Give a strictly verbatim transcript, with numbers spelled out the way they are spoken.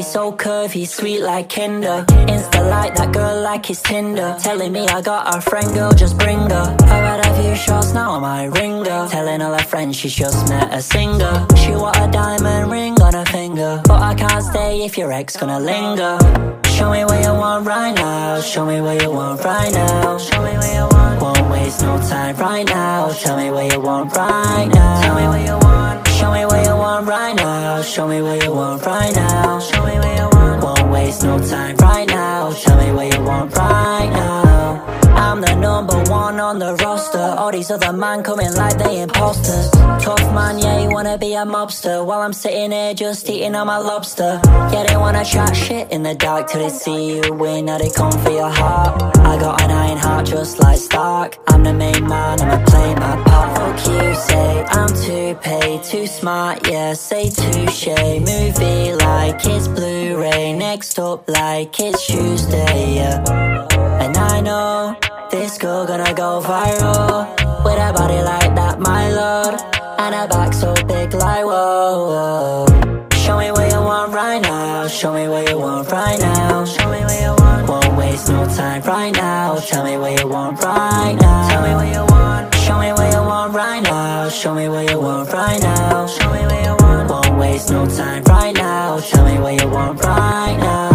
so curvy, sweet like Kinder. Insta like that girl like it's Tinder. Telling me I got a friend, girl, just bring her. I've had a few shots, now I might ring her. Telling all her friends she's just met a singer. She want a diamond ring on her finger, but I can't stay if your ex gonna linger. Show me what you want right now. Show me what you want right now. Show me what you want. Won't waste no time right now. Tell me what you want right now. Tell me what you want. Show me what you want right now. Show me what you want right now. Show me what you want. Won't waste no time right now. Tell me what you want right now. I'm the number one on the roster. All these other men coming like they imposters. Tough man, yeah, you wanna be a mobster, while I'm sitting here just eating on my lobster. Yeah, they wanna chat shit in the dark till they see you win. Now they come for your heart. I got an iron heart just like Stark. I'm the main man, I'ma play my part. Fuck you, say I'm too paid, too smart, yeah, say touche. Movie like it's Blu-ray, next up like it's Tuesday, yeah. And I know this girl gonna go viral, with a body like that, my lord, and a back so big like whoa, whoa. Show me what you want right now. Show me what you want right now. Show me what you want. Won't waste no time right now. Tell me what you want right now. Tell me what you want. Show me what you want right now. Show me what you want right now. Show me what you want. Won't waste no time right now. Tell me what you want right now.